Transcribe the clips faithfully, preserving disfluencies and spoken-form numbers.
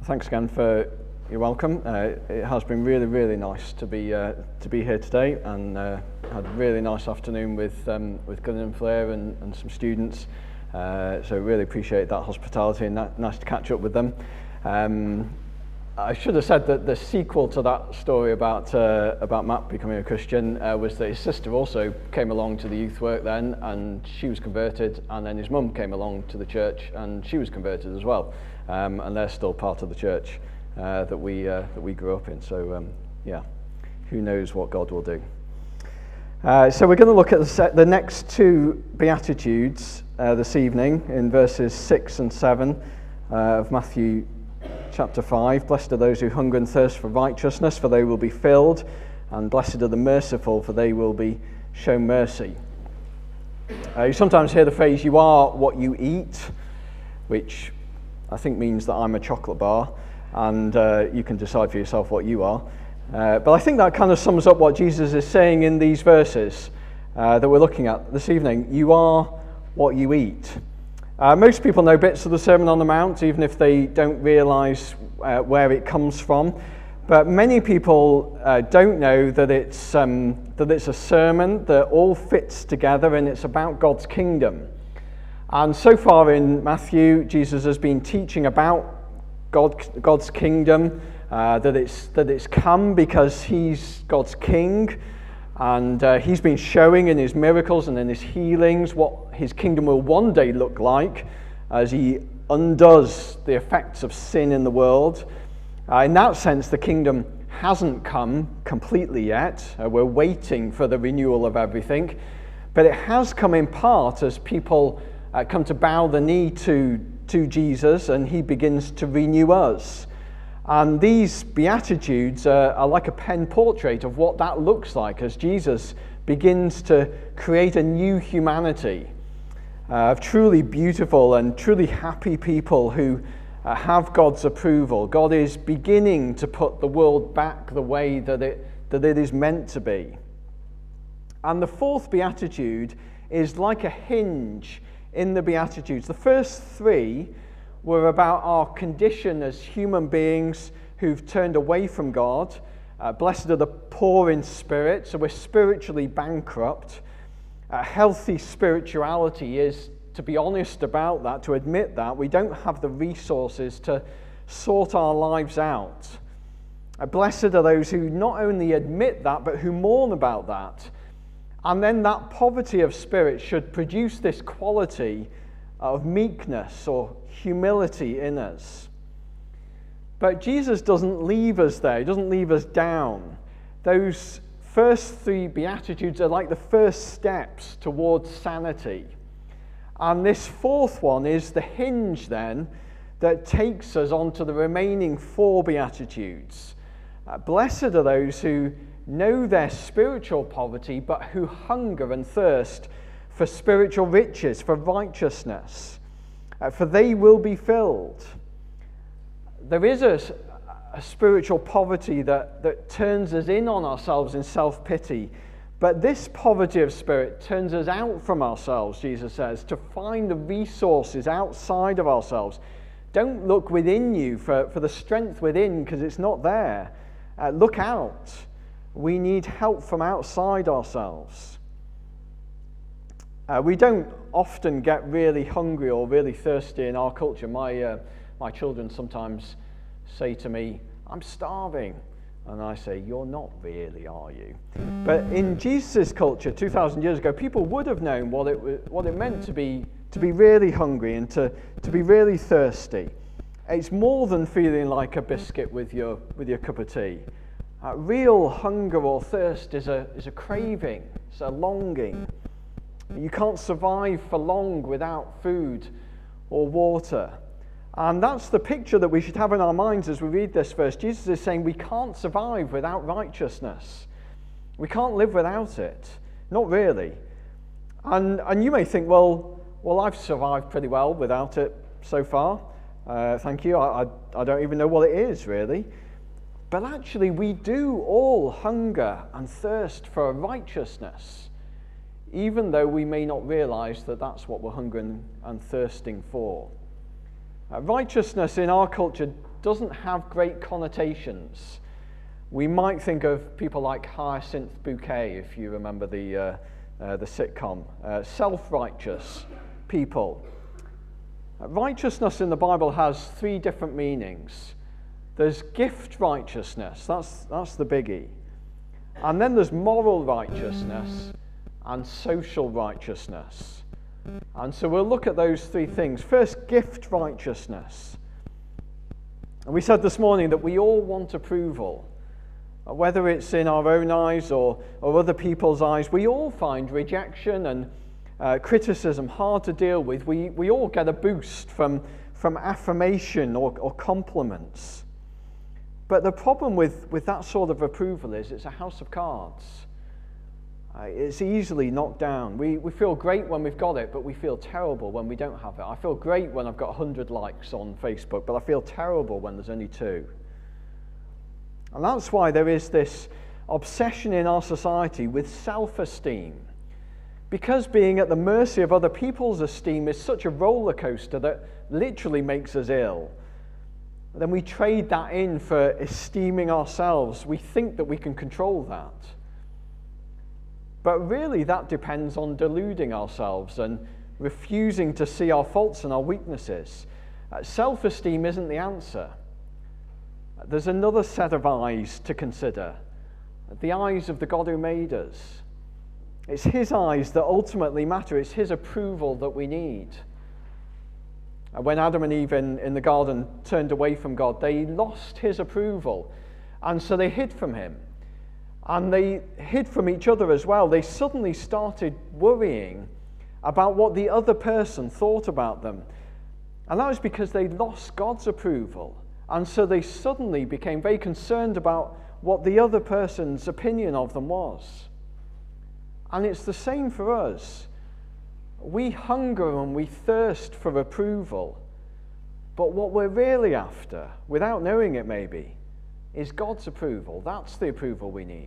Thanks again for your welcome. Uh, it has been really, really nice to be uh, to be here today, and uh, had a really nice afternoon with um, with Gunnar and Flair and, and some students. Uh, so really appreciate that hospitality, and that, nice to catch up with them. Um, I should have said that the sequel to that story about uh, about Matt becoming a Christian uh, was that his sister also came along to the youth work then, and she was converted, and then his mum came along to the church, and she was converted as well. Um, and they're still part of the church uh, that we uh, that we grew up in. So um, yeah, who knows what God will do. Uh, so we're going to look at the, set, the next two Beatitudes uh, this evening in verses six and seven uh, of Matthew chapter five. Blessed are those who hunger and thirst for righteousness, for they will be filled. And blessed are the merciful, for they will be shown mercy. Uh, you sometimes hear the phrase, "You are what you eat," which I think means that I'm a chocolate bar, and uh, you can decide for yourself what you are. Uh, but I think that kind of sums up what Jesus is saying in these verses uh, that we're looking at this evening. You are what you eat. Uh, most people know bits of the Sermon on the Mount, even if they don't realise uh, where it comes from. But many people uh, don't know that it's um, that it's a sermon that all fits together, and it's about God's kingdom. And so far in Matthew, Jesus has been teaching about God, God's kingdom, uh, that it's that it's come because he's God's king, and uh, he's been showing in his miracles and in his healings what his kingdom will one day look like as he undoes the effects of sin in the world. Uh, in that sense, the kingdom hasn't come completely yet. Uh, we're waiting for the renewal of everything, but it has come in part as people Uh, come to bow the knee to, to Jesus, and he begins to renew us. And these Beatitudes uh, are like a pen portrait of what that looks like as Jesus begins to create a new humanity uh, of truly beautiful and truly happy people who uh, have God's approval. God is beginning to put the world back the way that it, that it is meant to be. And the fourth Beatitude is like a hinge in the Beatitudes. The first three were about our condition as human beings who've turned away from God. Uh, blessed are the poor in spirit, so we're spiritually bankrupt. Uh, healthy spirituality is to be honest about that, to admit that. We don't have the resources to sort our lives out. Uh, blessed are those who not only admit that, but who mourn about that. And then that poverty of spirit should produce this quality of meekness or humility in us. But Jesus doesn't leave us there. He doesn't leave us down. Those first three Beatitudes are like the first steps towards sanity. And this fourth one is the hinge then that takes us on to the remaining four Beatitudes. Uh, blessed are those who know their spiritual poverty, but who hunger and thirst for spiritual riches, for righteousness, uh, for they will be filled. There is a, a spiritual poverty that, that turns us in on ourselves in self-pity, but this poverty of spirit turns us out from ourselves, Jesus says, to find the resources outside of ourselves. Don't look within you for, for the strength within, because it's not there. Uh, look out. We need help from outside ourselves. Uh, we don't often get really hungry or really thirsty in our culture. My uh, my children sometimes say to me, "I'm starving," and I say, "You're not really, are you?" But in Jesus' culture, two thousand years ago, people would have known what it what it meant to be to be really hungry and to to be really thirsty. It's more than feeling like a biscuit with your with your cup of tea. Uh, real hunger or thirst is a is a craving, it's a longing. You can't survive for long without food or water. And that's the picture that we should have in our minds as we read this verse. Jesus is saying we can't survive without righteousness. We can't live without it. Not really. And and you may think, well, well, I've survived pretty well without it so far. Uh, thank you. I, I I don't even know what it is, really. But actually, we do all hunger and thirst for righteousness, even though we may not realize that that's what we're hungering and thirsting for. Uh, righteousness in our culture doesn't have great connotations. We might think of people like Hyacinth Bouquet, if you remember the, uh, uh, the sitcom, uh, self-righteous people. Uh, righteousness in the Bible has three different meanings. There's gift righteousness, that's, that's the biggie. And then there's moral righteousness and social righteousness. And so we'll look at those three things. First, gift righteousness. And we said this morning that we all want approval. Whether it's in our own eyes or, or other people's eyes, we all find rejection and uh, criticism hard to deal with. We, we all get a boost from, from affirmation or, or compliments. But the problem with, with that sort of approval is it's a house of cards. Uh, it's easily knocked down. We, we feel great when we've got it, but we feel terrible when we don't have it. I feel great when I've got one hundred likes on Facebook, but I feel terrible when there's only two. And that's why there is this obsession in our society with self-esteem. Because being at the mercy of other people's esteem is such a roller coaster that literally makes us ill, then we trade that in for esteeming ourselves. We think that we can control that. But really, that depends on deluding ourselves and refusing to see our faults and our weaknesses. Uh, self-esteem isn't the answer. There's another set of eyes to consider, the eyes of the God who made us. It's his eyes that ultimately matter. It's his approval that we need. When Adam and Eve in, in the garden turned away from God, they lost his approval, and so they hid from him. And they hid from each other as well. They suddenly started worrying about what the other person thought about them. And that was because they lost God's approval. And so they suddenly became very concerned about what the other person's opinion of them was. And it's the same for us. We hunger and we thirst for approval. But what we're really after, without knowing it maybe, is God's approval. That's the approval we need.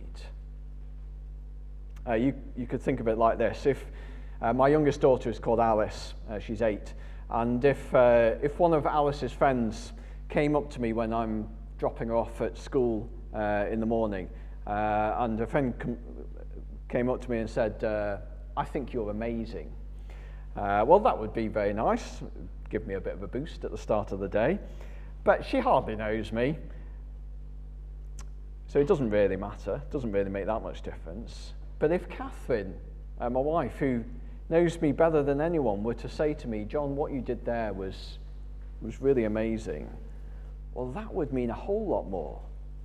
Uh, you, you could think of it like this. If uh, my youngest daughter is called Alice, uh, she's eight, and if uh, if one of Alice's friends came up to me when I'm dropping her off at school uh, in the morning, uh, and a friend com- came up to me and said, uh, I think you're amazing. Uh, well, that would be very nice, give me a bit of a boost at the start of the day, but she hardly knows me. So it doesn't really matter, it doesn't really make that much difference. But if Catherine, uh, my wife, who knows me better than anyone, were to say to me, John, what you did there was, was really amazing, well, that would mean a whole lot more.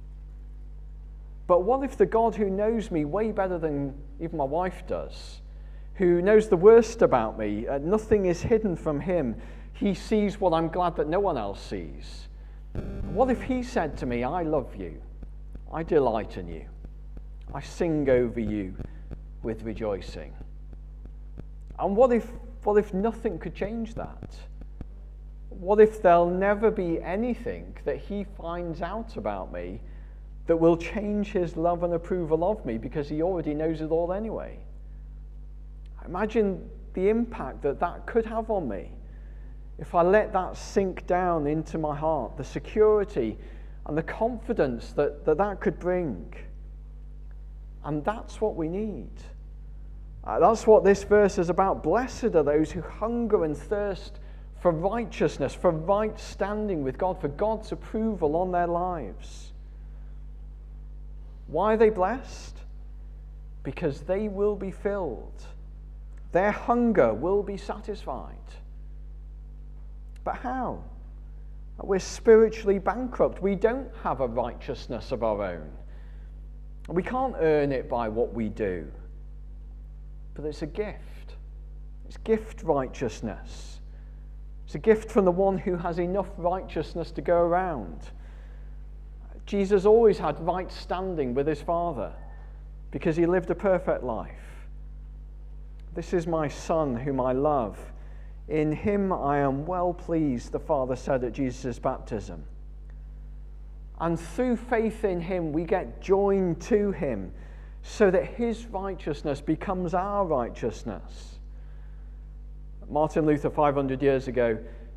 But what if the God who knows me way better than even my wife does, who knows the worst about me, uh, nothing is hidden from him, he sees what I'm glad that no one else sees. What if he said to me, I love you, I delight in you, I sing over you with rejoicing? And what if, what if nothing could change that? What if there'll never be anything that he finds out about me that will change his love and approval of me because he already knows it all anyway? Imagine the impact that that could have on me if I let that sink down into my heart, the security and the confidence that that, that could bring. And that's what we need. Uh, that's what this verse is about. Blessed are those who hunger and thirst for righteousness, for right standing with God, for God's approval on their lives. Why are they blessed? Because they will be filled. Their hunger will be satisfied. But how? We're spiritually bankrupt. We don't have a righteousness of our own. We can't earn it by what we do. But it's a gift. It's gift righteousness. It's a gift from the one who has enough righteousness to go around. Jesus always had right standing with his Father because he lived a perfect life. This is my Son whom I love. In him I am well pleased, the Father said at Jesus' baptism. And through faith in him, we get joined to him so that his righteousness becomes our righteousness. Martin Luther, five hundred years ago,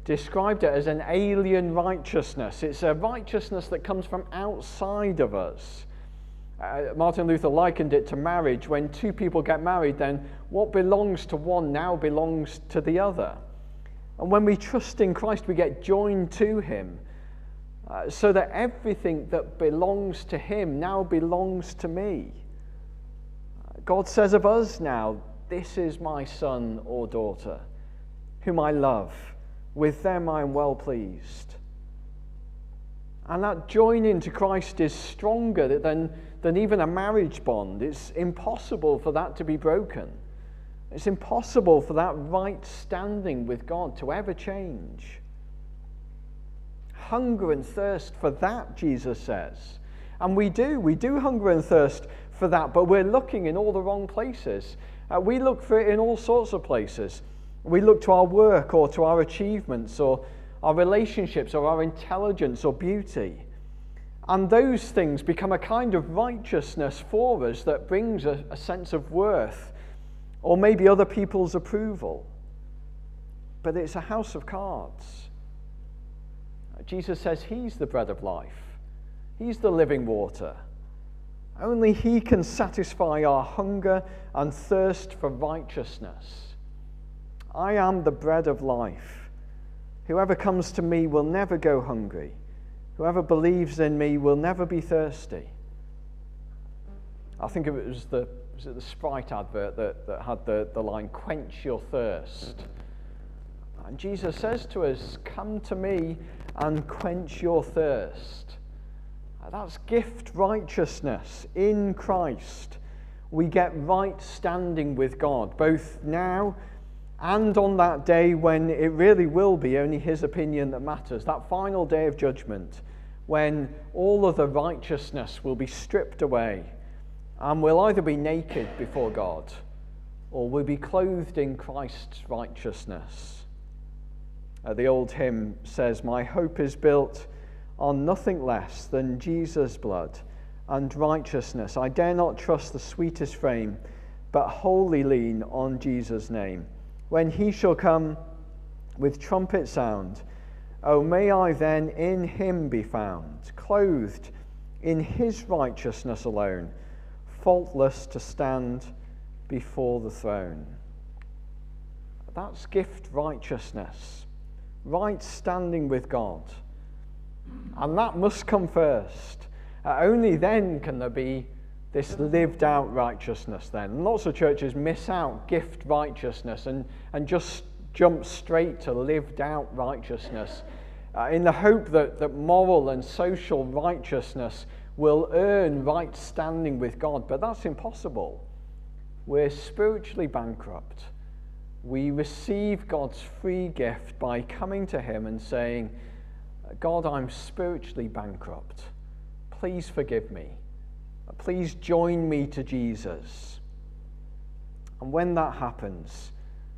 described it as an alien righteousness. It's a righteousness that comes from outside of us. Uh, Martin Luther likened it to marriage. When two people get married, then what belongs to one now belongs to the other. And when we trust in Christ, we get joined to him, uh, so that everything that belongs to him now belongs to me. Uh, God says of us now, "This is my son or daughter, whom I love. With them I am well pleased." And that joining to Christ is stronger than, than even a marriage bond. It's impossible for that to be broken. It's impossible for that right standing with God to ever change. Hunger and thirst for that, Jesus says. And we do. We do hunger and thirst for that, but we're looking in all the wrong places. Uh, we look for it in all sorts of places. We look to our work or to our achievements or our relationships or our intelligence or beauty. And those things become a kind of righteousness for us that brings a, a sense of worth or maybe other people's approval. But it's a house of cards. Jesus says he's the bread of life. He's the living water. Only he can satisfy our hunger and thirst for righteousness. I am the bread of life. Whoever comes to me will never go hungry. Whoever believes in me will never be thirsty. I think it was the, was it the Sprite advert that, that had the, the line, "Quench your thirst." And Jesus says to us, "Come to me and quench your thirst." That's gift righteousness in Christ. We get right standing with God, both now and on that day when it really will be only his opinion that matters, that final day of judgment, when all of the righteousness will be stripped away, and we'll either be naked before God, or we'll be clothed in Christ's righteousness. Uh, the old hymn says, "My hope is built on nothing less than Jesus' blood and righteousness. I dare not trust the sweetest frame, but wholly lean on Jesus' name. When he shall come with trumpet sound, oh, may I then in him be found, clothed in his righteousness alone, faultless to stand before the throne." That's gift righteousness, right standing with God. And that must come first. Uh, only then can there be this lived out righteousness then. And lots of churches miss out gift righteousness and, and just jump straight to lived out righteousness uh, in the hope that, that moral and social righteousness will earn right standing with God. But that's impossible. We're spiritually bankrupt. We receive God's free gift by coming to him and saying, "God, I'm spiritually bankrupt. Please forgive me. Please join me to Jesus." And when that happens,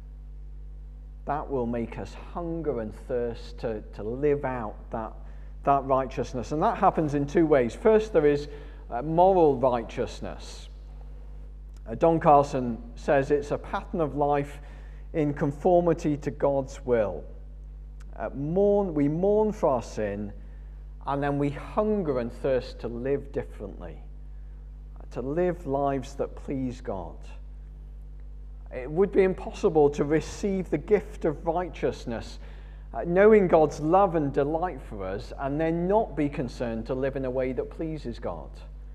that will make us hunger and thirst to, to live out that, that righteousness. And that happens in two ways. First, there is uh, moral righteousness. Uh, Don Carson says it's a pattern of life in conformity to God's will. Uh, mourn, we mourn for our sin, and then we hunger and thirst to live differently, to live lives that please God. It would be impossible to receive the gift of righteousness, uh, knowing God's love and delight for us, and then not be concerned to live in a way that pleases God.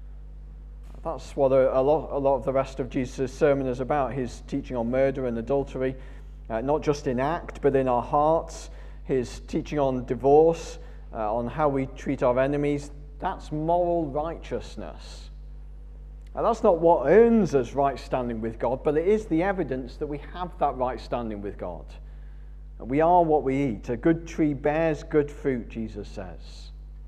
That's what a, a, lot, a lot of the rest of Jesus' sermon is about, his teaching on murder and adultery, uh, not just in act, but in our hearts, his teaching on divorce, uh, on how we treat our enemies. That's moral righteousness. And that's not what earns us right standing with God, but it is the evidence that we have that right standing with God. We are what we eat. A good tree bears good fruit, Jesus says.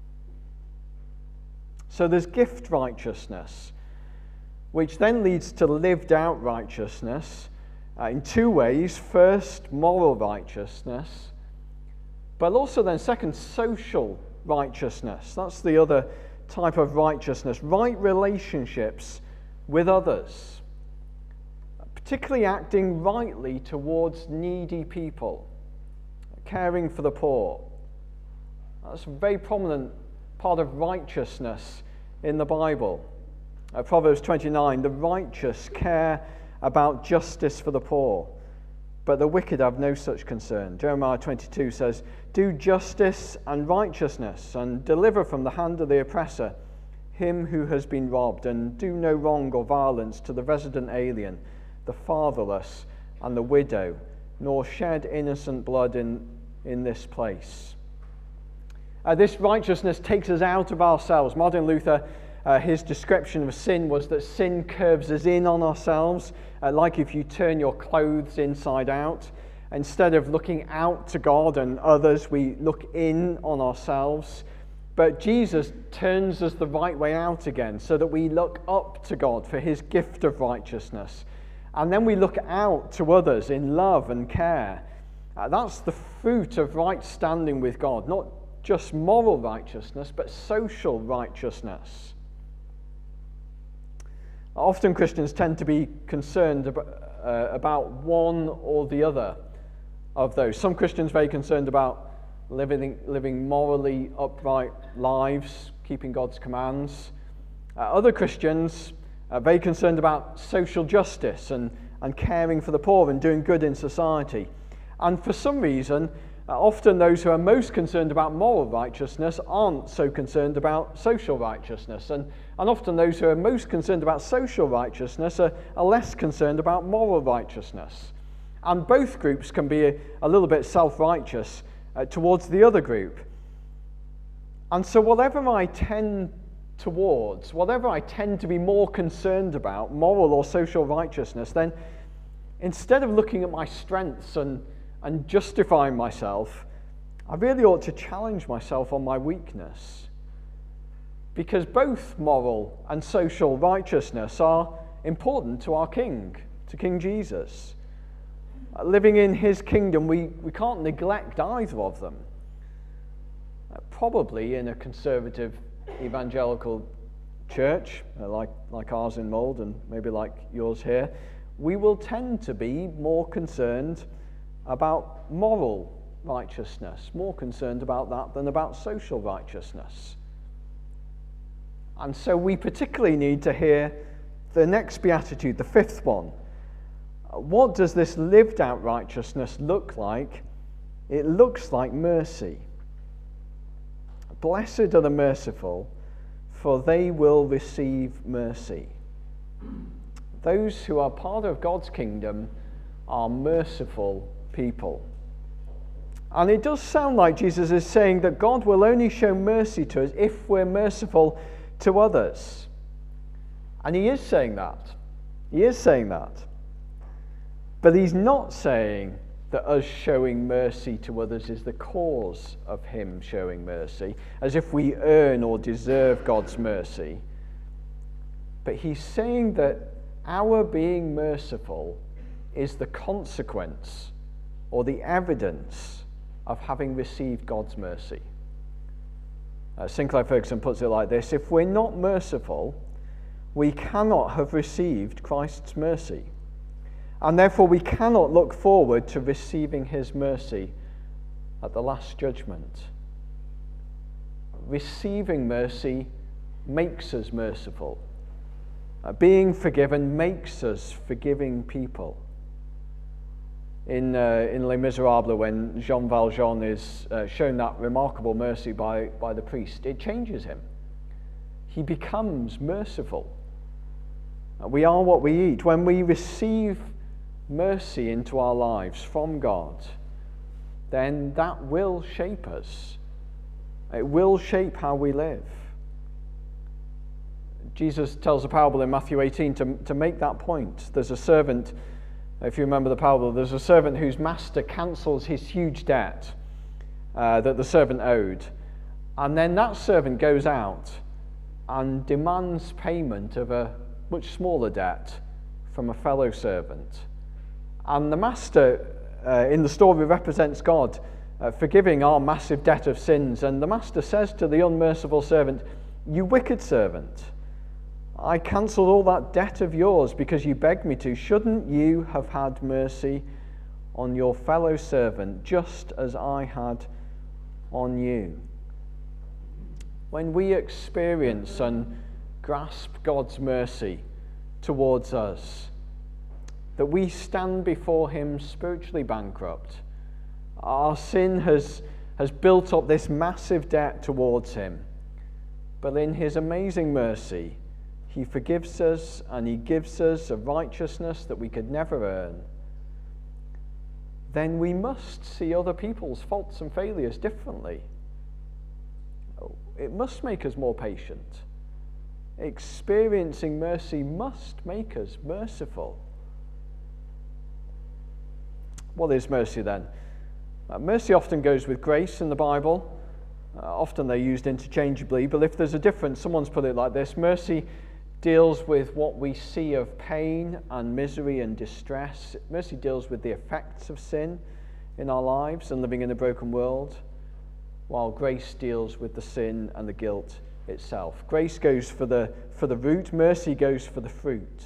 So there's gift righteousness, which then leads to lived out righteousness uh, in two ways. First, moral righteousness, but also then second, social righteousness. That's the other type of righteousness. Right relationships with others, particularly acting rightly towards needy people. caring for the poor. That's a very prominent part of righteousness in the Bible. Uh, Proverbs twenty-nine, the righteous care about justice for the poor, but the wicked have no such concern. Jeremiah twenty-two says, do justice and righteousness, and deliver from the hand of the oppressor him who has been robbed, and do no wrong or violence to the resident alien, the fatherless, and the widow, nor shed innocent blood in, in this place. Uh, this righteousness takes us out of ourselves. Martin Luther, uh, his description of sin was that sin curves us in on ourselves, uh, like if you turn your clothes inside out. Instead of looking out to God and others, we look in on ourselves. But Jesus turns us the right way out again, so that we look up to God for his gift of righteousness. And then we look out to others in love and care. Uh, that's the fruit of right standing with God, not just moral righteousness, but social righteousness. Often Christians tend to be concerned about, uh, about one or the other of those. Some Christians are very concerned about living, living morally upright lives, keeping God's commands. Uh, other Christians are very concerned about social justice and, and caring for the poor and doing good in society. And for some reason, uh, often those who are most concerned about moral righteousness aren't so concerned about social righteousness. And, and often those who are most concerned about social righteousness are, are less concerned about moral righteousness. And both groups can be a, a little bit self-righteous uh, towards the other group. And so whatever I tend towards, whatever I tend to be more concerned about, moral or social righteousness, then instead of looking at my strengths and, and justifying myself, I really ought to challenge myself on my weakness. Because both moral and social righteousness are important to our King, to King Jesus. Living in his kingdom, we, we can't neglect either of them. Uh, probably in a conservative evangelical church, uh, like, like ours in Mold and maybe like yours here, we will tend to be more concerned about moral righteousness, more concerned about that than about social righteousness. And so we particularly need to hear the next beatitude, the fifth one. What does this lived out righteousness look like? It looks like mercy. Blessed are the merciful, for they will receive mercy. Those who are part of God's kingdom are merciful people. And it does sound like Jesus is saying that God will only show mercy to us if we're merciful to others. And he is saying that. He is saying that. But he's not saying that us showing mercy to others is the cause of him showing mercy, as if we earn or deserve God's mercy. But he's saying that our being merciful is the consequence or the evidence of having received God's mercy. Uh, Sinclair Ferguson puts it like this: if we're not merciful, we cannot have received Christ's mercy. And therefore we cannot look forward to receiving his mercy at the last judgment. Receiving mercy makes us merciful. Uh, being forgiven makes us forgiving people. In, uh, in Les Miserables, when Jean Valjean is uh, shown that remarkable mercy by, by the priest, it changes him. He becomes merciful. Uh, we are what we eat. When we receive mercy into our lives from God, then that will shape us. It will shape how we live. Jesus tells a parable in Matthew eighteen to, to make that point. There's a servant, if you remember the parable, there's a servant whose master cancels his huge debt uh, that the servant owed. And then that servant goes out and demands payment of a much smaller debt from a fellow servant. And the master uh, in the story represents God uh, forgiving our massive debt of sins. And the master says to the unmerciful servant, "You wicked servant, I cancelled all that debt of yours because you begged me to. Shouldn't you have had mercy on your fellow servant, just as I had on you. When we experience and grasp God's mercy towards us, that we stand before him spiritually bankrupt. Our sin has, has built up this massive debt towards him. But in his amazing mercy, he forgives us and he gives us a righteousness that we could never earn. Then we must see other people's faults and failures differently. It must make us more patient. Experiencing mercy must make us merciful. What is mercy then? Uh, mercy often goes with grace in the Bible. Uh, often they're used interchangeably, but if there's a difference, someone's put it like this: mercy deals with what we see of pain and misery and distress. Mercy deals with the effects of sin in our lives and living in a broken world, while grace deals with the sin and the guilt itself. Grace goes for the, for the root, mercy goes for the fruit.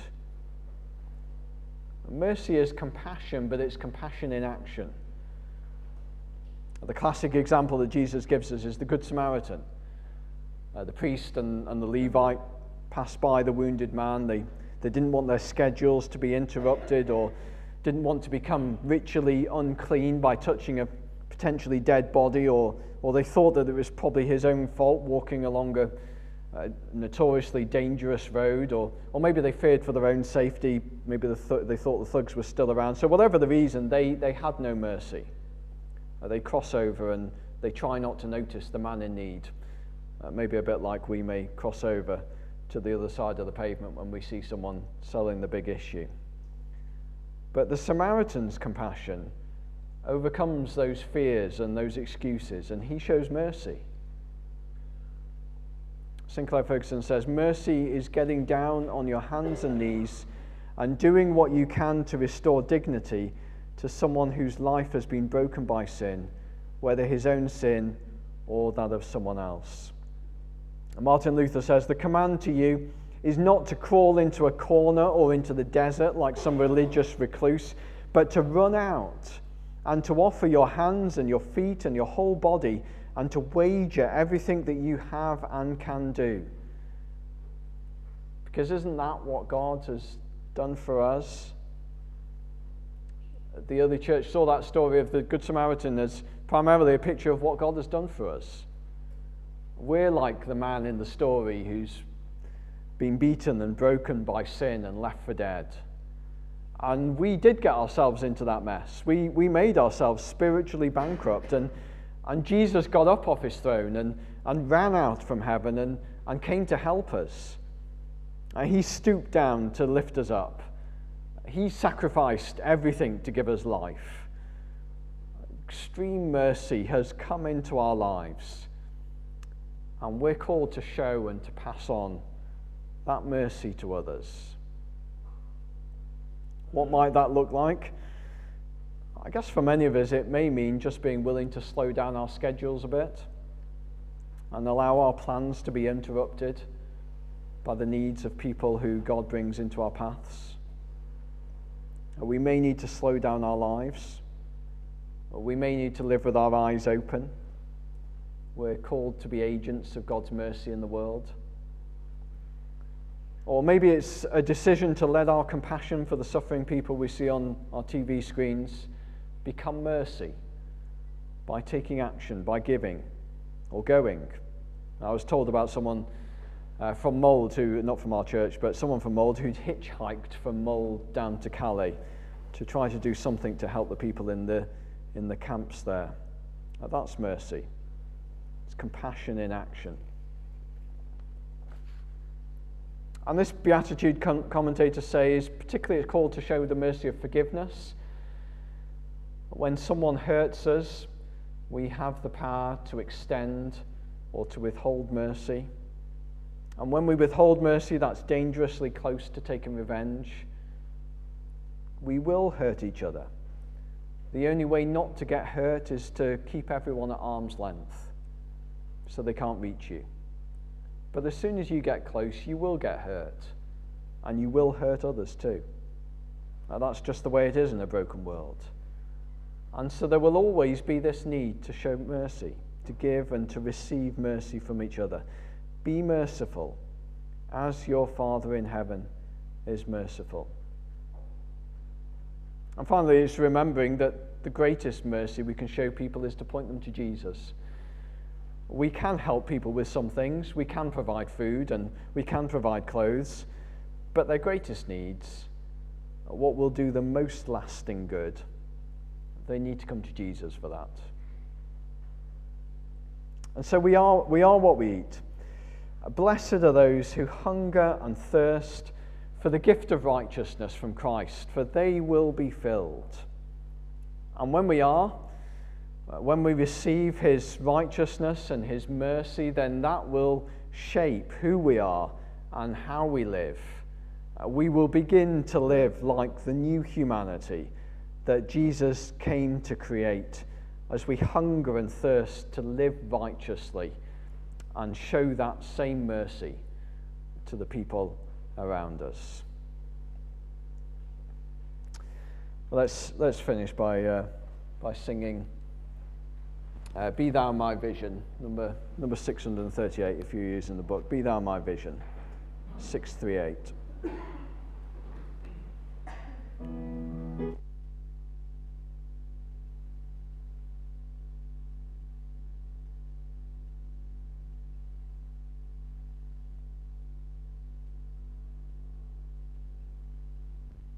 Mercy is compassion, but it's compassion in action. The classic example that Jesus gives us is the Good Samaritan. Uh, the priest and, and the Levite passed by the wounded man. They, they didn't want their schedules to be interrupted, or didn't want to become ritually unclean by touching a potentially dead body, or, or they thought that it was probably his own fault walking along a, a notoriously dangerous road, or, or maybe they feared for their own safety. Maybe the th- they thought the thugs were still around. So whatever the reason, they, they had no mercy. Uh, they cross over and they try not to notice the man in need. Uh, maybe a bit like we may cross over to the other side of the pavement when we see someone selling the big issue. But the Samaritan's compassion overcomes those fears and those excuses, and he shows mercy. Sinclair Ferguson says, mercy is getting down on your hands and knees and doing what you can to restore dignity to someone whose life has been broken by sin, whether his own sin or that of someone else. And Martin Luther says, the command to you is not to crawl into a corner or into the desert like some religious recluse, but to run out and to offer your hands and your feet and your whole body and to wager everything that you have and can do. Because isn't that what God has done for us? The early church saw that story of the Good Samaritan as primarily a picture of what God has done for us. We're like the man in the story who's been beaten and broken by sin and left for dead. And we did get ourselves into that mess. We we made ourselves spiritually bankrupt, and, and Jesus got up off his throne and, and ran out from heaven and, and came to help us. And he stooped down to lift us up. He sacrificed everything to give us life. Extreme mercy has come into our lives, and we're called to show and to pass on that mercy to others. What might that look like? I guess for many of us it may mean just being willing to slow down our schedules a bit and allow our plans to be interrupted by the needs of people who God brings into our paths. We may need to slow down our lives. We may need to live with our eyes open. We're called to be agents of God's mercy in the world. Or maybe it's a decision to let our compassion for the suffering people we see on our T V screens become mercy by taking action, by giving or going. I was told about someone uh, from Mold, who, not from our church, but someone from Mold who'd hitchhiked from Mold down to Calais to try to do something to help the people in the in the camps there. Now, that's mercy. It's compassion in action. And this Beatitude com- commentators say is particularly called to show the mercy of forgiveness. When someone hurts us, we have the power to extend or to withhold mercy. And when we withhold mercy, that's dangerously close to taking revenge. We will hurt each other. The only way not to get hurt is to keep everyone at arm's length so they can't reach you. But as soon as you get close, you will get hurt, and you will hurt others too. Now, that's just the way it is in a broken world. And so there will always be this need to show mercy, to give and to receive mercy from each other. Be merciful as your Father in heaven is merciful. And finally, it's remembering that the greatest mercy we can show people is to point them to Jesus. We can help people with some things. We can provide food and we can provide clothes. But their greatest needs, what will do the most lasting good, they need to come to Jesus for that. And so we are, we are what we eat. Blessed are those who hunger and thirst for the gift of righteousness from Christ, for they will be filled. And when we are, when we receive his righteousness and his mercy, then that will shape who we are and how we live. We will begin to live like the new humanity that Jesus came to create as we hunger and thirst to live righteously and show that same mercy to the people around us. Let's let's finish by uh, by singing uh, "Be Thou My Vision," number number six hundred thirty-eight. If you're using the book, "Be Thou My Vision," six three eight.